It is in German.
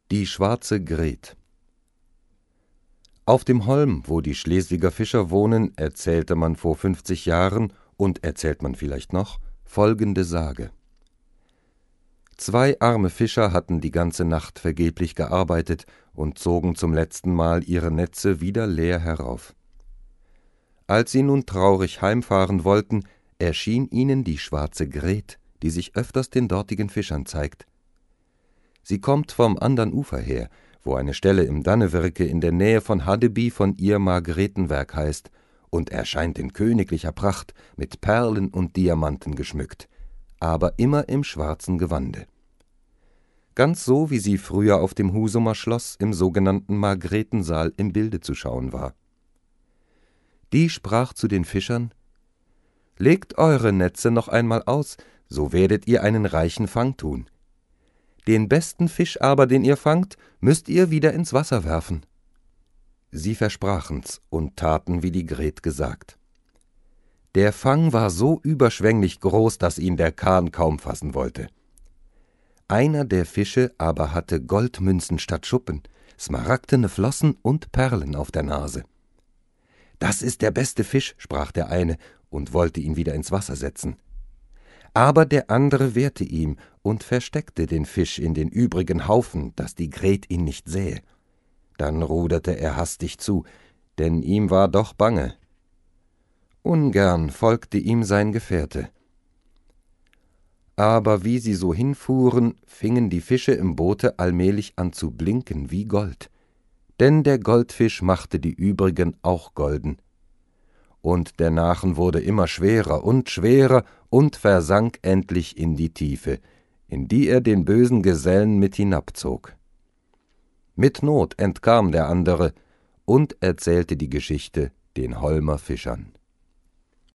Die schwarze Gret. Auf dem Holm, wo die Schleswiger Fischer wohnen, erzählte man vor 50 Jahren, und erzählt man vielleicht noch, folgende Sage. 2 arme Fischer hatten die ganze Nacht vergeblich gearbeitet und zogen zum letzten Mal ihre Netze wieder leer herauf. Als sie nun traurig heimfahren wollten, erschien ihnen die schwarze Gret, die sich öfters den dortigen Fischern zeigt. Sie kommt vom andern Ufer her, wo eine Stelle im Dannewirke in der Nähe von Haddeby von ihr Margretenwerk heißt, und erscheint in königlicher Pracht, mit Perlen und Diamanten geschmückt, aber immer im schwarzen Gewande. Ganz so, wie sie früher auf dem Husumer Schloss im sogenannten Margretensaal im Bilde zu schauen war. Die sprach zu den Fischern: »Legt eure Netze noch einmal aus, so werdet ihr einen reichen Fang tun. Den besten Fisch aber, den ihr fangt, müsst ihr wieder ins Wasser werfen.« Sie versprachen's und taten, wie die Gret gesagt. Der Fang war so überschwänglich groß, dass ihn der Kahn kaum fassen wollte. Einer der Fische aber hatte Goldmünzen statt Schuppen, smaragdene Flossen und Perlen auf der Nase. »Das ist der beste Fisch«, sprach der eine und wollte ihn wieder ins Wasser setzen. Aber der andere wehrte ihm und versteckte den Fisch in den übrigen Haufen, dass die Gret ihn nicht sähe. Dann ruderte er hastig zu, denn ihm war doch bange. Ungern folgte ihm sein Gefährte. Aber wie sie so hinfuhren, fingen die Fische im Boote allmählich an zu blinken wie Gold, denn der Goldfisch machte die übrigen auch golden. Und der Nachen wurde immer schwerer und versank endlich in die Tiefe, in die er den bösen Gesellen mit hinabzog. Mit Not entkam der andere und erzählte die Geschichte den Holmer Fischern.